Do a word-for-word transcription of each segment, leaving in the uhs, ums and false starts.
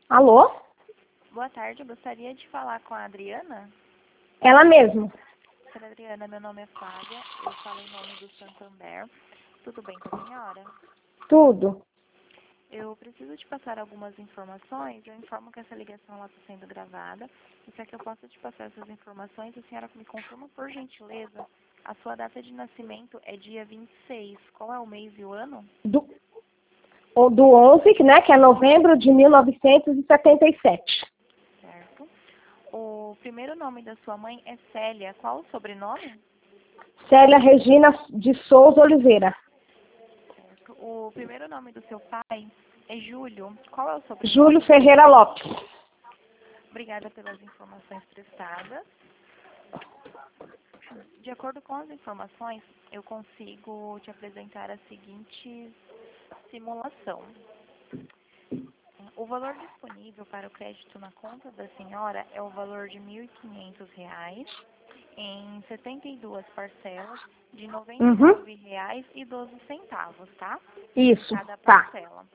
Alô? Boa tarde, eu gostaria de falar com a Adriana. Ela mesma. Senhora Adriana, meu nome é Flávia, eu falo em nome do Santander. Tudo bem com a senhora? Tudo. Eu preciso te passar algumas informações. Eu informo que essa ligação está sendo gravada. E para que eu possa te passar essas informações, a senhora me confirma, por gentileza, a sua data de nascimento é dia vinte e seis. Qual é o mês e o ano? Do, o do onze, né, que é novembro de mil novecentos e setenta e sete. Certo. O primeiro nome da sua mãe é Célia. Qual o sobrenome? Célia Regina de Souza Oliveira. Certo. O primeiro nome do seu pai é Júlio. Qual é o sobrenome? Júlio Ferreira Lopes. Obrigada pelas informações prestadas. De acordo com as informações, eu consigo te apresentar a seguinte simulação. O valor disponível para o crédito na conta da senhora é o valor de mil e quinhentos reais em setenta e duas parcelas de noventa e nove reais e doze centavos, tá? Isso, Cada tá. parcela.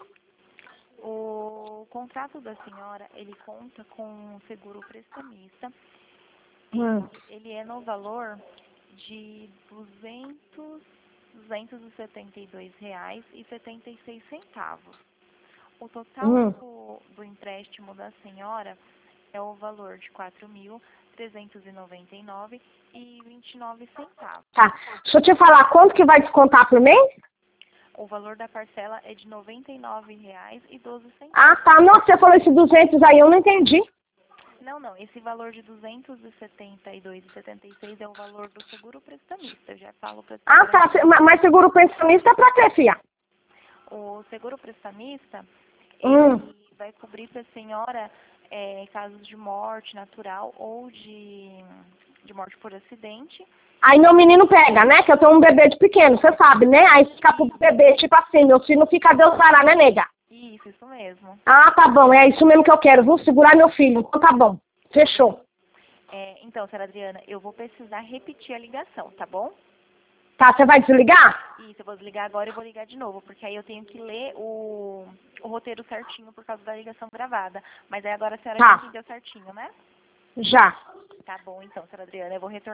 O contrato da senhora, ele conta com um seguro prestamista. Hum. Ele é no valor de duzentos, duzentos e setenta e dois reais e setenta e seis centavos. O total Hum. do, do empréstimo da senhora é o valor de quatro mil trezentos e noventa e nove reais e vinte e nove centavos. Tá. Deixa eu te falar, quanto que vai descontar por mês? O valor da parcela é de noventa e nove reais e doze centavos. Ah, tá. Nossa, você falou esse duzentos aí, eu não entendi. Não, não. Esse valor de duzentos e setenta e dois reais e setenta e seis centavos é o valor do seguro prestamista. Eu já falo para Ah, tá. Se- ma- Mas seguro pensionista é pra quê, filha? O seguro prestamista, Hum. ele vai cobrir para a senhora é, casos de morte natural ou de, de morte por acidente. Aí meu menino pega, né? Que eu tenho um bebê de pequeno, você sabe, né? Aí fica pro bebê, tipo assim, meu filho não fica Deus dará, né, nega? Isso, isso mesmo. Ah, tá bom, é isso mesmo que eu quero. Vou segurar meu filho. Então tá bom. Fechou. É, então, senhora Adriana, eu vou precisar repetir a ligação, tá bom? Tá, você vai desligar? Isso, eu vou desligar agora e vou ligar de novo, porque aí eu tenho que ler o, o roteiro certinho por causa da ligação gravada. Mas aí agora a senhora Tá. já entendeu certinho, né? Já. Tá bom, então, senhora Adriana, eu vou retornar.